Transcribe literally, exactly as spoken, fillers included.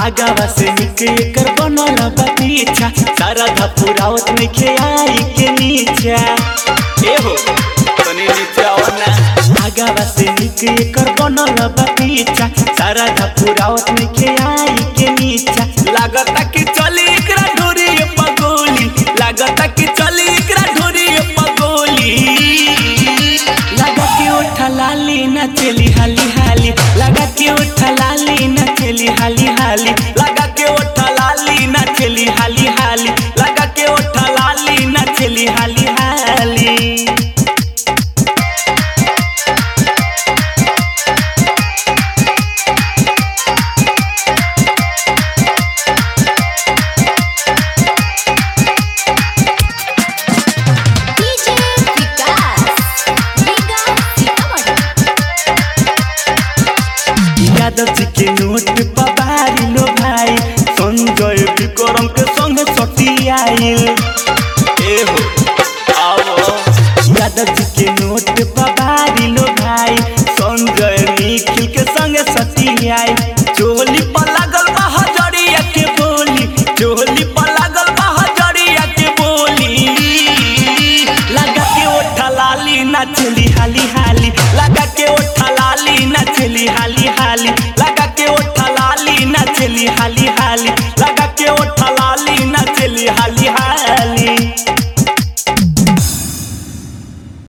आगावा से निके कर बनल बा पीछा सारा धपुरावत नइखे आई के नीचा ए हो तनी नीचा ओना आगावा से निके कर बनल बा पीछा सारा धपुरावत नइखे आई के नीचा लागता कि चली एकरा ढोरी पगोली लागता कि चली एकरा ढोरी पगोली लगा के उठा लाली ना चली हाली हाली लगा के उठा लाली ना चली हाली हाली लगा के उठा लाली ना चली हाली हाली लगा के उठा लाली ना चली हाली हाली यादव जी के नोट पबारी लो भाई संजय विक्रम के संग सटी आइल ए हो आओ यादव जी के नोट पबारी लो भाई संजय निखिल के संग सटी आइल चोली पर लागल बा हजरिया के बोली चोली पर लागल बा हजरिया के बोली लगा के ओठा लाली ना चली हाली हाली लगा के ओठा लाली ना चली हाली हाली लगा के ओठा लाली ना चली हाली हाली लगा